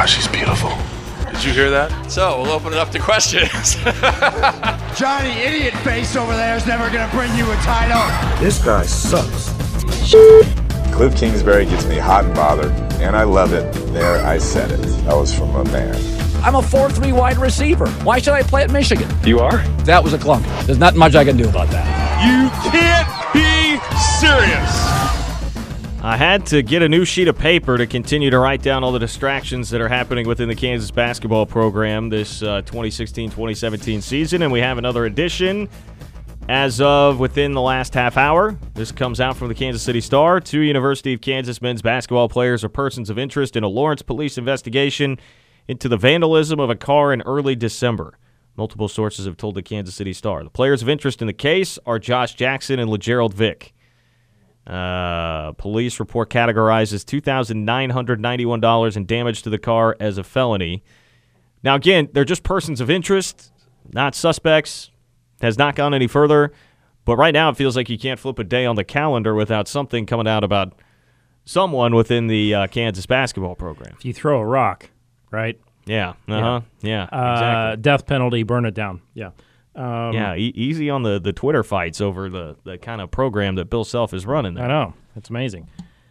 God, she's beautiful. Did you hear that? So we'll open it up to questions. Johnny Idiot Face over there is never going to bring you a title. This guy sucks. Cliff Kingsbury gets me hot and bothered, and I love it. There, I said it. That was from a man. I'm a 4-3 wide receiver. Why should I play at Michigan? You are? That was a clunk. There's not much I can do about that. You can't be serious. I had to get a new sheet of paper to continue to write down all the distractions that are happening within the Kansas basketball program this 2016-2017 season, and we have another edition as of within the last half hour. This comes out from the Kansas City Star. 2 University of Kansas men's basketball players are persons of interest in a Lawrence police investigation into the vandalism of a car in early December. Multiple sources have told the Kansas City Star. The players of interest in the case are Josh Jackson and LeGerald Vick. Police report categorizes $2,991 in damage to the car as a felony. Now, again, they're just persons of interest, not suspects. Has not gone any further. But right now it feels like you can't flip a day on the calendar without something coming out about someone within the Kansas basketball program. If you throw a rock, right? Yeah. Yeah. Exactly. Death penalty, burn it down. Yeah. Easy on the Twitter fights over the kind of program that Bill Self is running there. I know. It's amazing.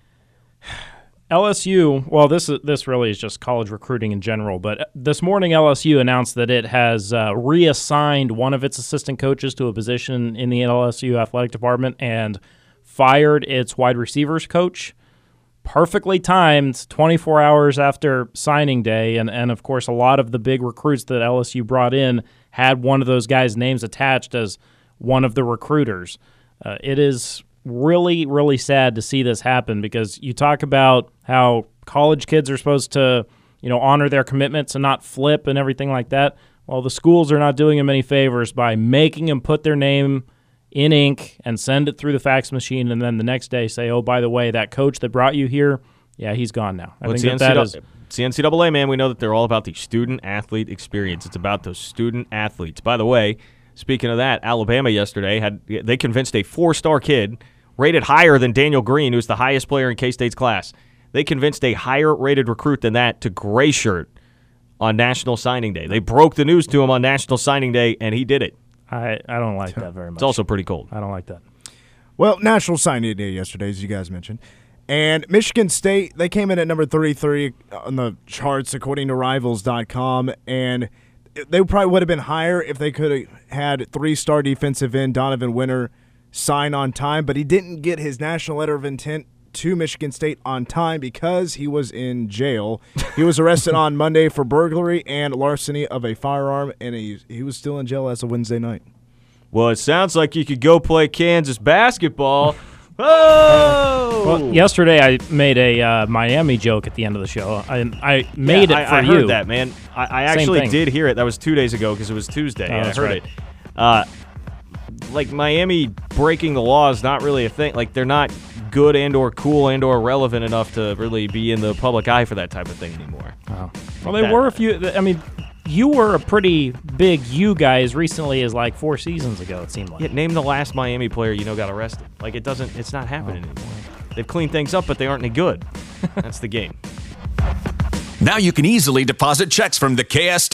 LSU, well, this really is just college recruiting in general, but this morning LSU announced that it has reassigned one of its assistant coaches to a position in the LSU athletic department and fired its wide receivers coach. Perfectly timed, 24 hours after signing day, and of course a lot of the big recruits that LSU brought in had one of those guys' names attached as one of the recruiters. It is really, really sad to see this happen because you talk about how college kids are supposed to, honor their commitments and not flip and everything like that. Well, the schools are not doing them any favors by making them put their name in ink and send it through the fax machine, and then the next day say, oh, by the way, that coach that brought you here, yeah, he's gone now. It's the NCAA, man. We know that they're all about the student-athlete experience. It's about those student-athletes. By the way, speaking of that, Alabama yesterday, they convinced a 4-star kid rated higher than Daniel Green, who's the highest player in K-State's class. They convinced a higher-rated recruit than that to gray shirt on National Signing Day. They broke the news to him on National Signing Day, and he did it. I don't like that very much. It's also pretty cold. I don't like that. Well, National Signing Day yesterday, as you guys mentioned. And Michigan State, they came in at number 33 on the charts, according to Rivals.com. And they probably would have been higher if they could have had 3-star defensive end Donovan Winter sign on time. But he didn't get his national letter of intent to Michigan State on time because he was in jail. He was arrested on Monday for burglary and larceny of a firearm, and he was still in jail as of Wednesday night. Well, it sounds like you could go play Kansas basketball. Oh! Well, yesterday I made a Miami joke at the end of the show. I made it for I you. I heard that, man. I actually did hear it. That was 2 days ago because it was Tuesday. Oh, I heard it. Like Miami breaking the law is not really a thing. Like they're not good and or cool and or relevant enough to really be in the public eye for that type of thing anymore. Oh. Well, they were a few. I mean, you were a pretty big you guy as recently as like 4 seasons ago, it seemed like. Yeah, name the last Miami player got arrested. Like it's not happening anymore. They've cleaned things up, but they aren't any good. That's the game. Now you can easily deposit checks from the KS